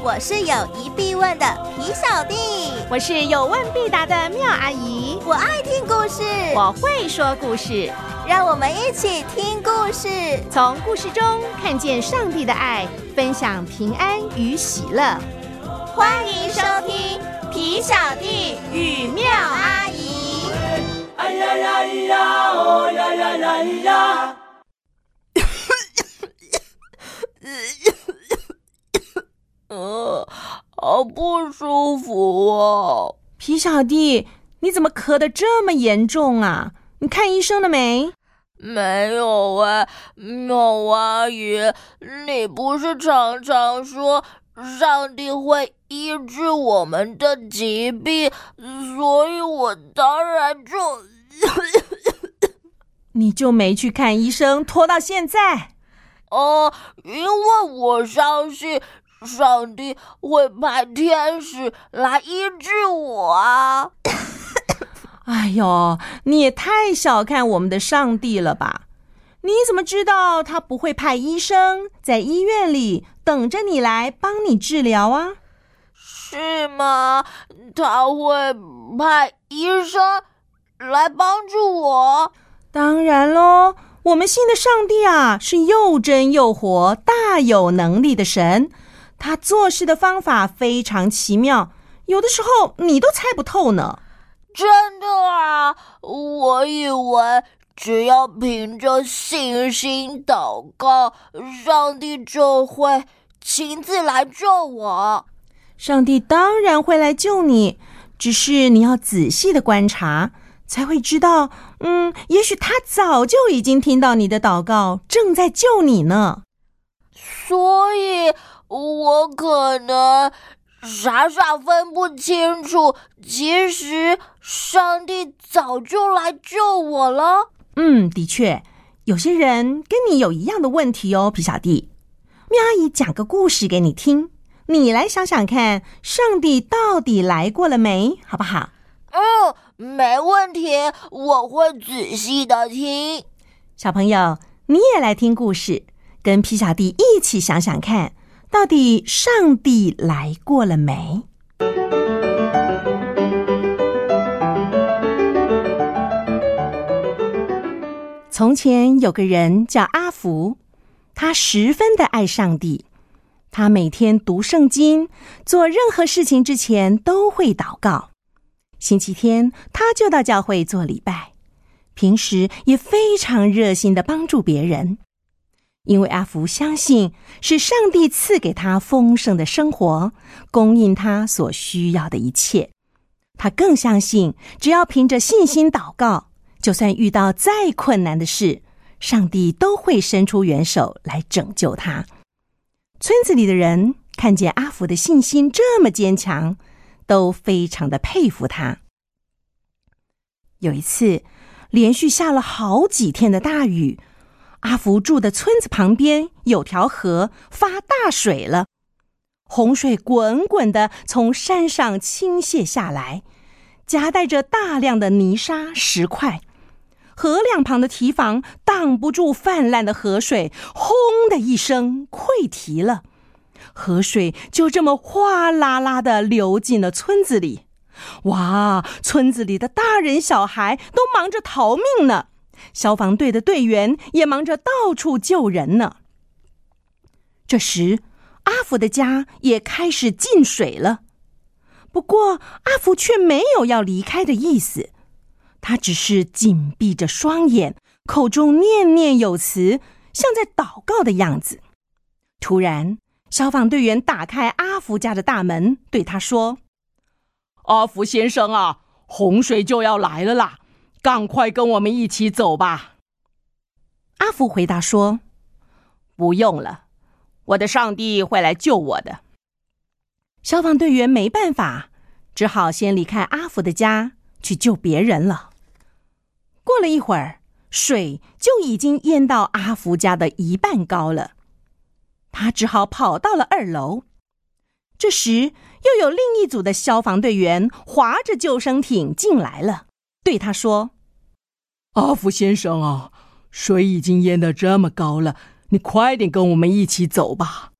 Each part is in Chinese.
我是有疑必问的皮小弟， 我是有问必答的妙阿姨， 我爱听故事， 我会说故事， 让我们一起听故事， 从故事中看见上帝的爱，分享平安与喜乐。 欢迎收听皮小弟与妙阿姨。 哎呀呀呀，哦呀呀呀呀！好不舒服哦。 皮小弟，你怎么咳得这么严重啊？你看医生了没？ 没有啊，妙阿姨，你不是常常说上帝会医治我们的疾病，所以我当然就你就没去看医生，拖到现在？ 因为我相信上帝会派天使来医治我啊。 哎呦，你也太小看我们的上帝了吧？你怎么知道他不会派医生在医院里等着你来帮你治疗啊？ 是吗？他会派医生来帮助我？ 当然咯，我们信的上帝啊，是又真又活、大有能力的神。他做事的方法非常奇妙，有的时候你都猜不透呢。 真的啊？我以为只要凭着信心祷告，上帝就会亲自来救我。 上帝当然会来救你，只是你要仔细的观察，才会知道，也许他早就已经听到你的祷告，正在救你呢。 所以我可能傻傻分不清楚，其实上帝早就来救我了。 的确，有些人跟你有一样的问题哦，皮小弟。妙阿姨讲个故事给你听，你来想想看，上帝到底来过了没，好不好？ 没问题，我会仔细的听。 小朋友，你也来听故事，跟皮小弟一起想想看，到底上帝来过了没？从前有个人叫阿福，他十分的爱上帝，他每天读圣经，做任何事情之前都会祷告。星期天他就到教会做礼拜，平时也非常热心的帮助别人。因为阿福相信是上帝赐给他丰盛的生活，供应他所需要的一切。他更相信，只要凭着信心祷告，就算遇到再困难的事，上帝都会伸出援手来拯救他。村子里的人看见阿福的信心这么坚强，都非常的佩服他。有一次，连续下了好几天的大雨，阿福住的村子旁边有条河发大水了，洪水滚滚地从山上倾泻下来，夹带着大量的泥沙石块。河两旁的堤防挡不住泛滥的河水，轰的一声溃堤了，河水就这么哗啦啦地流进了村子里。哇，村子里的大人小孩都忙着逃命呢，消防队的队员也忙着到处救人呢。这时，阿福的家也开始进水了。不过，阿福却没有要离开的意思，他只是紧闭着双眼，口中念念有词，像在祷告的样子。突然，消防队员打开阿福家的大门，对他说：“阿福先生啊，洪水就要来了啦，赶快跟我们一起走吧。”阿福回答说：“不用了，我的上帝会来救我的。”消防队员没办法，只好先离开阿福的家，去救别人了。过了一会儿，水就已经淹到阿福家的一半高了，他只好跑到了2楼。这时，又有另一组的消防队员划着救生艇进来了，对他说：“阿福先生啊，水已经淹得这么高了，你快点跟我们一起走吧。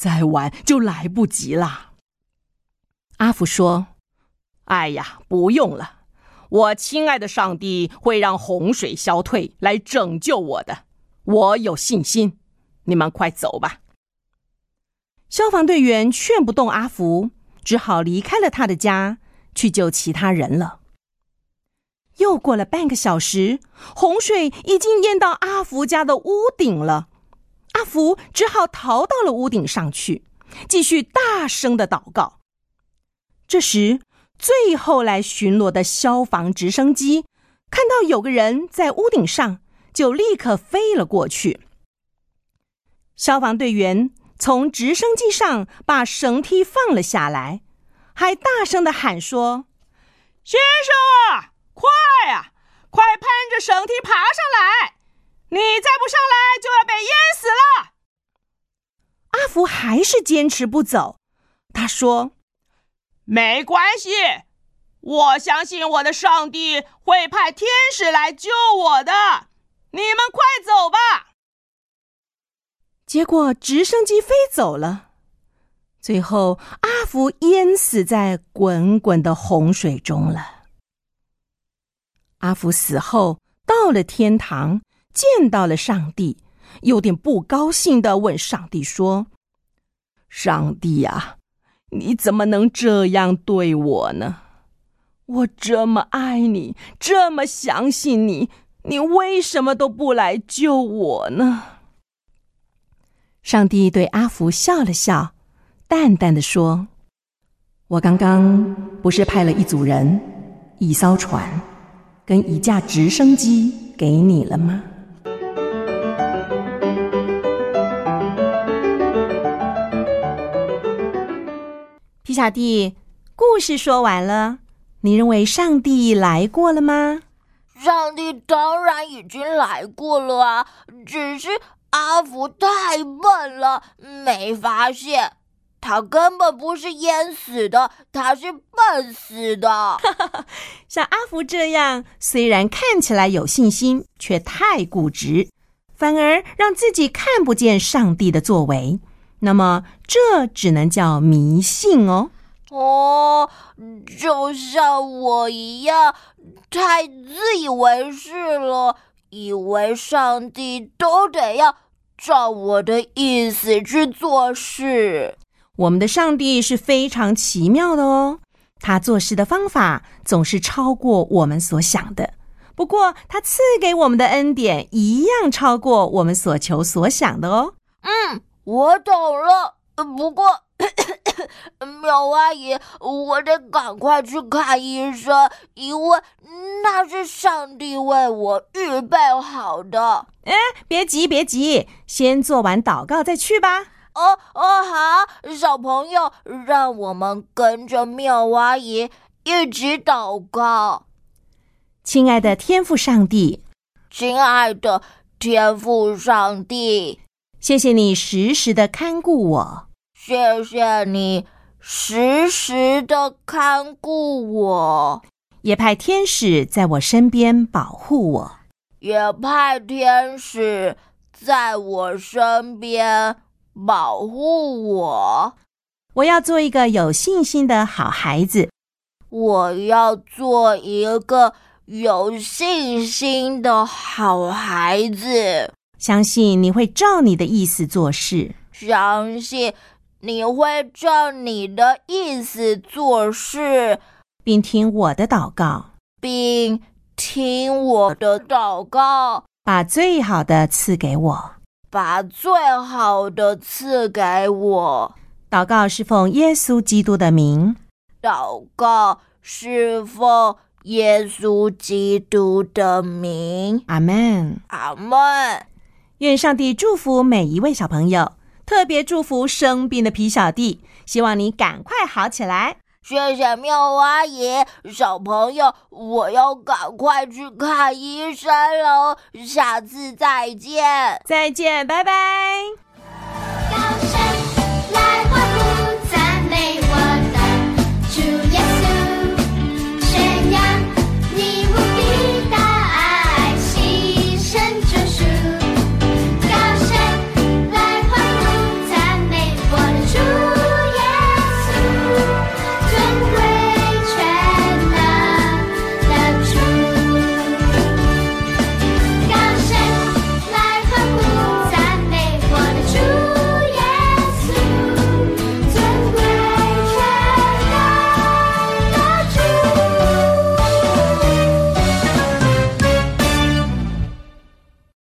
再晚就来不及了。阿福说：哎呀，不用了，我亲爱的上帝会让洪水消退，来拯救我的，我有信心，你们快走吧。消防队员劝不动阿福，只好离开了他的家，去救其他人了。又过了半个小时，洪水已经淹到阿福家的屋顶了。阿福只好逃到了屋顶上去，继续大声的祷告。这时，最后来巡逻的消防直升机看到有个人在屋顶上，就立刻飞了过去。消防队员从直升机上把绳梯放了下来，还大声地喊说：先生啊，快啊，快攀着绳梯爬上来，你再不上来就要被淹死了。阿福还是坚持不走，他说：没关系，我相信我的上帝会派天使来救我的，你们快走吧。结果直升机飞走了，最后阿福淹死在滚滚的洪水中了。阿福死后到了天堂，见到了上帝，有点不高兴地问上帝说：上帝啊，你怎么能这样对我呢？我这么爱你，这么相信你，你为什么都不来救我呢？上帝对阿福笑了笑，淡淡地说：我刚刚不是派了一组人、一艘船跟一架直升机给你了吗？皮小弟，故事说完了，你认为上帝来过了吗？ 上帝当然已经来过了啊，只是阿福太笨了，没发现。他根本不是淹死的，他是笨死的。 像阿福这样，虽然看起来有信心，却太固执，反而让自己看不见上帝的作为，那么这只能叫迷信哦。 就像我一样，太自以为是了，以为上帝都得要照我的意思去做事。 我们的上帝是非常奇妙的哦，他做事的方法总是超过我们所想的，不过他赐给我们的恩典一样超过我们所求所想的哦。 我懂了，不过苗阿姨，我得赶快去看医生，因为那是上帝为我预备好的。 别急，先做完祷告再去吧。 好，小朋友，让我们跟着妙阿姨一起祷告。 亲爱的天父上帝， 亲爱的天父上帝， 谢谢你时时的看顾我， 谢谢你时时的看顾我， 也派天使在我身边保护我， 也派天使在我身边保护我。 我要做一个有信心的好孩子， 我要做一个有信心的好孩子， 相信你会照你的意思做事， 相信你会照你的意思做事， 并听我的祷告，把最好的赐给我，祷告是奉耶稣基督的名， 祷告是奉耶稣基督的名。 阿们， 阿们。 愿上帝祝福每一位小朋友，特别祝福生病的皮小弟，希望你赶快好起来。 谢谢妙阿姨，小朋友，我要赶快去看医生了，下次再见。 再见，拜拜。